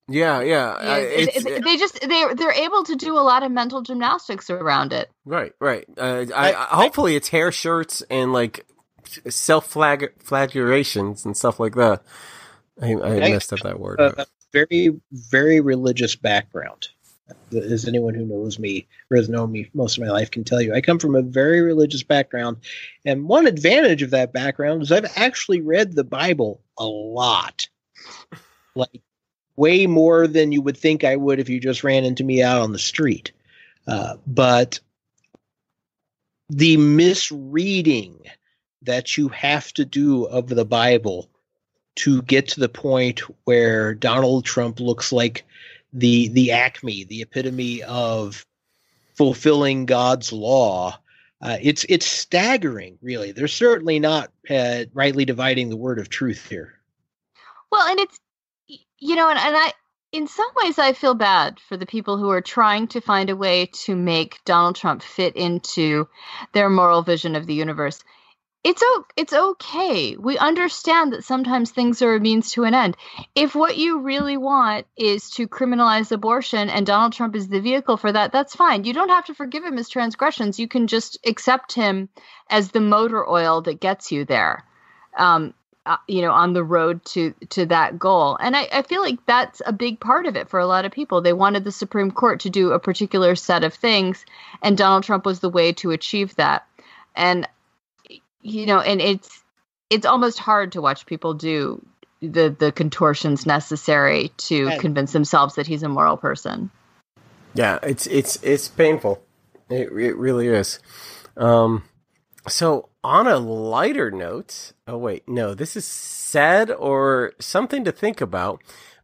Yeah.
They're able to do a lot of mental gymnastics around it.
Right. Hopefully it's hair shirts and like self-flagellations and stuff like that. I messed up that word.
A very, very religious background. As anyone who knows me or has known me most of my life can tell you, I come from a very religious background. And one advantage of that background is I've actually read the Bible a lot. Like way more than you would think I would if you just ran into me out on the street. But the misreading that you have to do of the Bible to get to the point where Donald Trump looks like the acme, the epitome of fulfilling God's law, it's staggering, really. They're certainly not rightly dividing the word of truth here.
Well, and it's, and I, in some ways, I feel bad for the people who are trying to find a way to make Donald Trump fit into their moral vision of the universe. It's okay. We understand that sometimes things are a means to an end. If what you really want is to criminalize abortion and Donald Trump is the vehicle for that, that's fine. You don't have to forgive him his transgressions. You can just accept him as the motor oil that gets you there, on the road to that goal. And I feel like that's a big part of it for a lot of people. They wanted the Supreme Court to do a particular set of things, and Donald Trump was the way to achieve that. And and it's almost hard to watch people do the contortions necessary to convince themselves that he's a moral person.
Yeah, it's painful. It really is. So on a lighter note, this is sad or something to think about.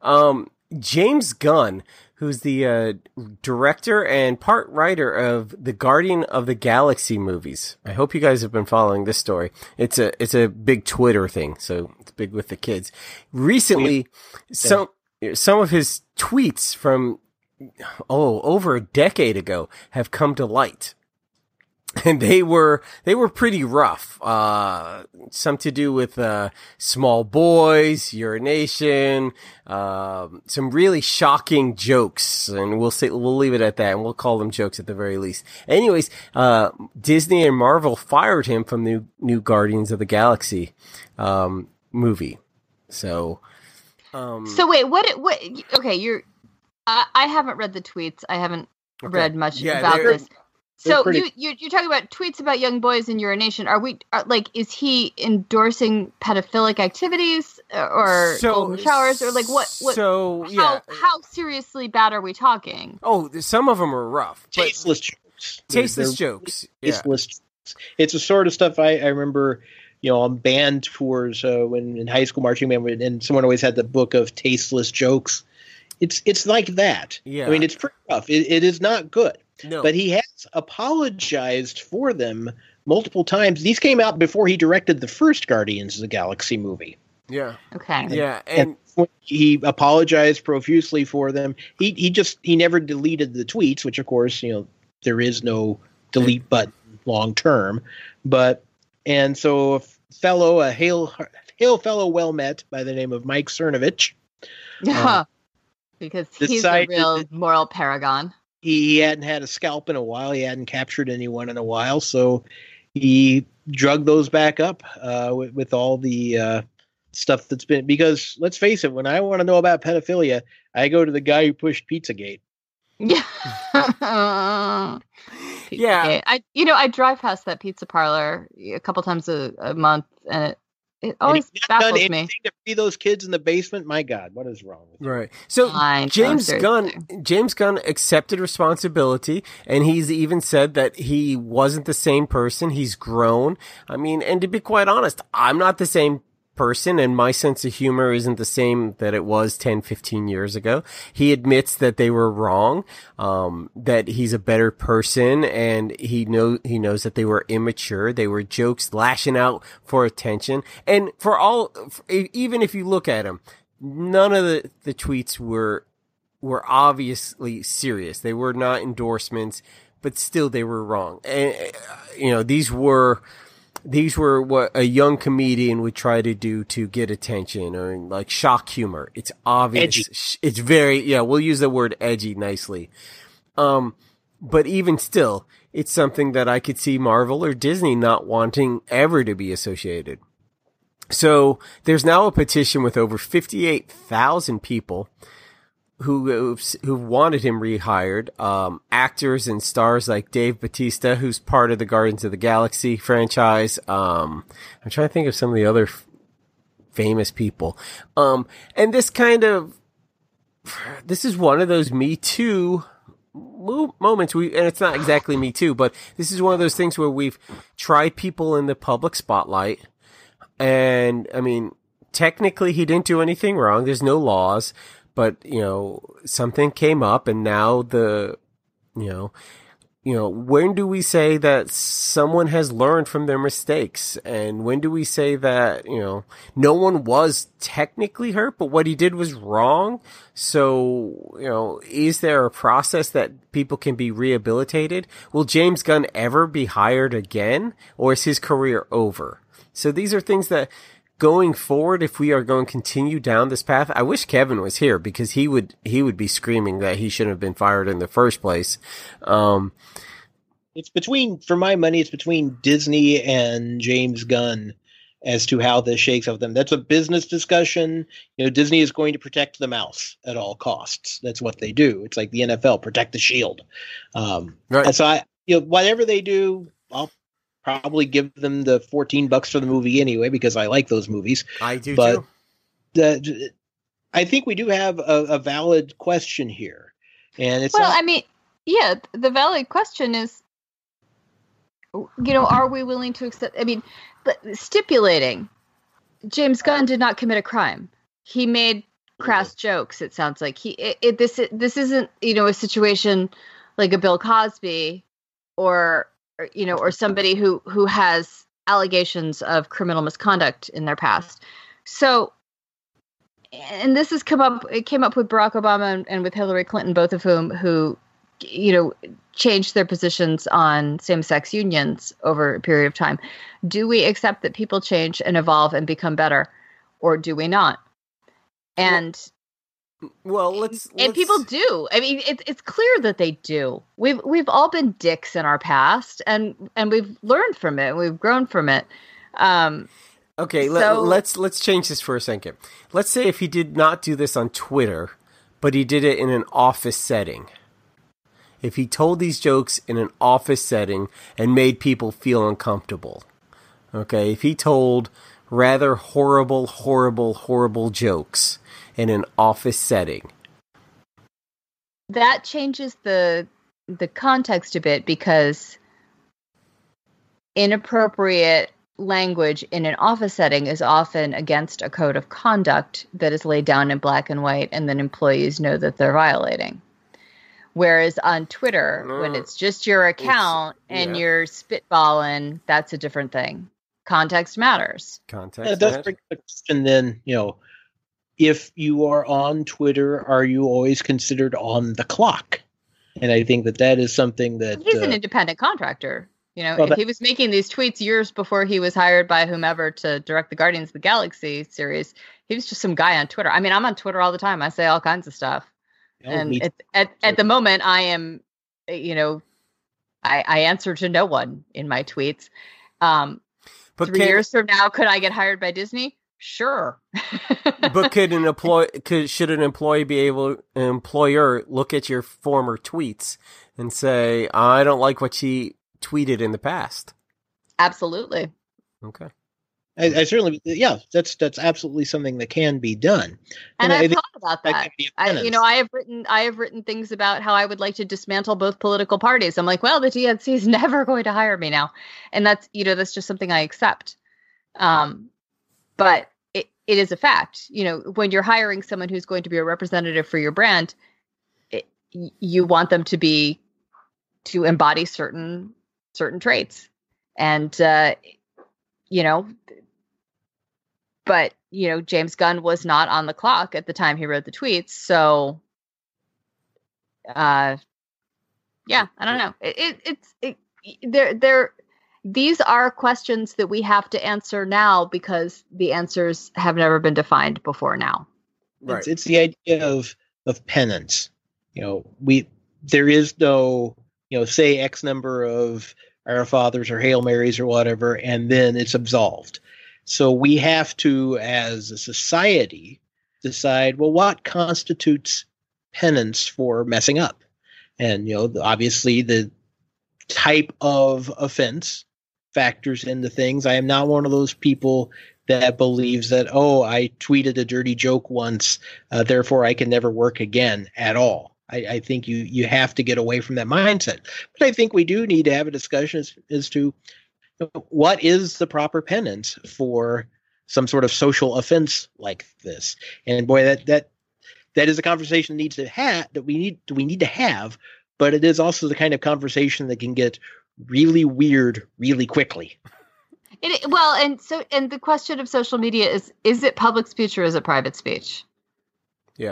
James Gunn, who's the director and part writer of the Guardian of the Galaxy movies. I hope you guys have been following this story. It's a big Twitter thing, so it's big with the kids. Recently, some of his tweets from over a decade ago have come to light. And they were pretty rough. Some to do with small boys, urination, some really shocking jokes, and we'll leave it at that, and we'll call them jokes at the very least. Anyways, Disney and Marvel fired him from the new Guardians of the Galaxy movie. So
wait, what? Okay, I haven't read the tweets. I haven't read much about this. So you're talking about tweets about young boys and urination. Is he endorsing pedophilic activities or golden showers or like what? So how seriously bad are we talking?
Oh, some of them are rough.
Tasteless jokes.
Tasteless jokes.
Tasteless jokes. It's the sort of stuff I remember, on band tours when in high school marching band, and someone always had the book of tasteless jokes. It's like that. Yeah. I mean, it's pretty rough. It is not good. No. But he has apologized for them multiple times. These came out before he directed the first Guardians of the Galaxy movie.
Yeah.
Okay.
Yeah,
and he apologized profusely for them. He never deleted the tweets, which of course, there is no delete button long term. And so a hail fellow well met by the name of Mike Cernovich.
Because he's a real moral paragon.
He hadn't had a scalp in a while. He hadn't captured anyone in a while. So he drugged those back up with all the stuff that's been. Because let's face it, when I want to know about pedophilia, I go to the guy who pushed Pizzagate.
Yeah.
Yeah.
I drive past that pizza parlor a couple times a month, and it always baffles me.
To free those kids in the basement, my God, what is wrong with you?
Right. So James Gunn accepted responsibility, and he's even said that he wasn't the same person. He's grown. I mean, and to be quite honest, I'm not the same person, and my sense of humor isn't the same that it was 10, 15 years ago. He admits that they were wrong, that he's a better person, and he knows that they were immature. They were jokes lashing out for attention. And even if you look at him, none of the tweets were obviously serious. They were not endorsements, but still they were wrong. And, these were these were what a young comedian would try to do to get attention, or like shock humor. It's obvious.
Edgy.
It's very, we'll use the word edgy nicely. But even still, it's something that I could see Marvel or Disney not wanting ever to be associated. So there's now a petition with over 58,000 people who wanted him rehired. Actors and stars like Dave Bautista, who's part of the Guardians of the Galaxy franchise. I'm trying to think of some of the other famous people. And this is one of those Me Too moments. And it's not exactly Me Too, but this is one of those things where we've tried people in the public spotlight. And I mean, technically he didn't do anything wrong. There's no laws. But, something came up, and now when do we say that someone has learned from their mistakes? And when do we say that, no one was technically hurt, but what he did was wrong? So, is there a process that people can be rehabilitated? Will James Gunn ever be hired again, or is his career over? So these are things that, going forward, if we are going to continue down this path, I wish Kevin was here, because he would be screaming that he shouldn't have been fired in the first place.
It's for my money, it's between Disney and James Gunn as to how this shakes out with them. That's a business discussion. Disney is going to protect the mouse at all costs. That's what they do. It's like the NFL, protect the shield. Right. And so whatever they do, I'll probably give them the $14 for the movie anyway, because I like those movies.
I do too.
I think we do have a valid question here, and it's
the valid question is, are we willing to accept? I mean, but stipulating James Gunn did not commit a crime. He made crass jokes. It sounds like this isn't a situation like a Bill Cosby or somebody who has allegations of criminal misconduct in their past. So, and this has come up. It came up with Barack Obama and with Hillary Clinton, both of who changed their positions on same-sex unions over a period of time. Do we accept that people change and evolve and become better, or do we not? And and people do. I mean, it's clear that they do. We've all been dicks in our past, and we've learned from it. We've grown from it.
Okay, let's change this for a second. Let's say if he did not do this on Twitter, but he did it in an office setting. If he told these jokes in an office setting and made people feel uncomfortable. Okay, if he told rather horrible jokes in an office setting.
That changes the context a bit, because inappropriate language in an office setting is often against a code of conduct that is laid down in black and white, and then employees know that they're violating. Whereas on Twitter, when it's just your account and you're spitballing, that's a different thing. Context matters.
It does bring the question then, if you are on Twitter, are you always considered on the clock? And I think that is something that...
He's an independent contractor. If he was making these tweets years before he was hired by whomever to direct the Guardians of the Galaxy series, he was just some guy on Twitter. I mean, I'm on Twitter all the time. I say all kinds of stuff. And at the moment, I am, I answer to no one in my tweets. But 3 years from now, could I get hired by Disney? Sure.
But should an employer look at your former tweets and say, I don't like what she tweeted in the past?
Absolutely.
Okay.
I certainly, that's absolutely something that can be done.
And I've thought about that. I have written things about how I would like to dismantle both political parties. I'm like, well, the DNC is never going to hire me now, and that's just something I accept. But it is a fact. When you're hiring someone who's going to be a representative for your brand, you want them to embody certain traits, and But, James Gunn was not on the clock at the time he wrote the tweets. So, I don't know. these are questions that we have to answer now because the answers have never been defined before now.
Right.
It's the idea of penance. There is no, say X number of Our Fathers or Hail Marys or whatever, and then it's absolved. So we have to, as a society, decide, well, what constitutes penance for messing up? And, obviously the type of offense factors into things. I am not one of those people that believes that, I tweeted a dirty joke once, therefore I can never work again at all. I think you have to get away from that mindset. But I think we do need to have a discussion as to what is the proper penance for some sort of social offense like this. And boy, that is a conversation that we need to have, but it is also the kind of conversation that can get really weird really quickly.
And the question of social media is it public speech or is it private speech?
Yeah.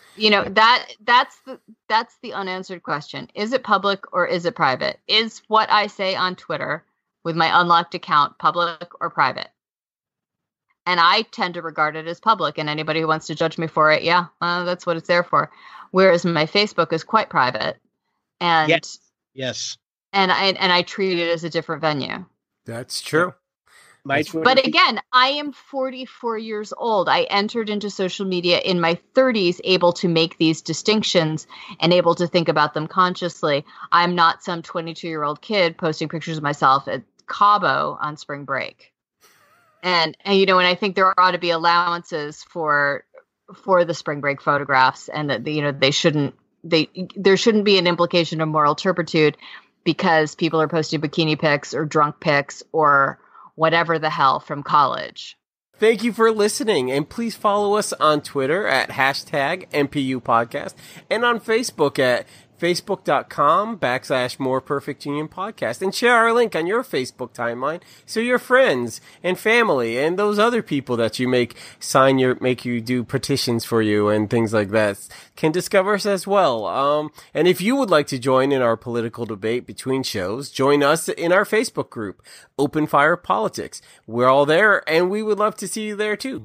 That's the unanswered question. Is it public or is it private? Is what I say on Twitter with my unlocked account public or private? And I tend to regard it as public, and anybody who wants to judge me for it, that's what it's there for. Whereas my Facebook is quite private. And
yes.
And I treat it as a different venue.
That's true.
But again, I am 44 years old. I entered into social media in my 30s, able to make these distinctions and able to think about them consciously. I'm not some 22-year-old kid posting pictures of myself at Cabo on spring break. And I think there ought to be allowances for the spring break photographs, and that there shouldn't be an implication of moral turpitude because people are posting bikini pics or drunk pics or whatever the hell from college.
Thank you for listening, and please follow us on Twitter at #MPU Podcast and on Facebook at facebook.com/More Perfect Union Podcast, and share our link on your Facebook timeline so your friends and family and those other people that you make you do petitions for you and things like that can discover us as well. And if you would like to join in our political debate between shows, join us in our Facebook group, Open Fire Politics. We're all there, and we would love to see you there too.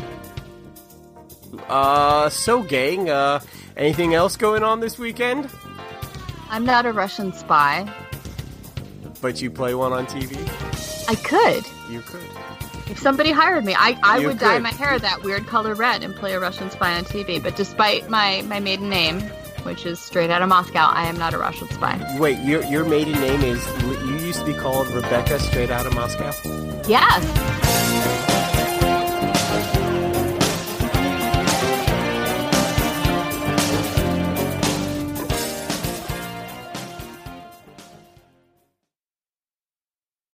So gang, anything else going on this weekend?
I'm not a Russian spy.
But you play one on TV?
I could.
You could.
If somebody hired me, I would dye my hair that weird color red and play a Russian spy on TV. But despite my maiden name, which is straight out of Moscow, I am not a Russian spy.
Wait, your maiden name is, you used to be called Rebecca straight out of Moscow?
Yes.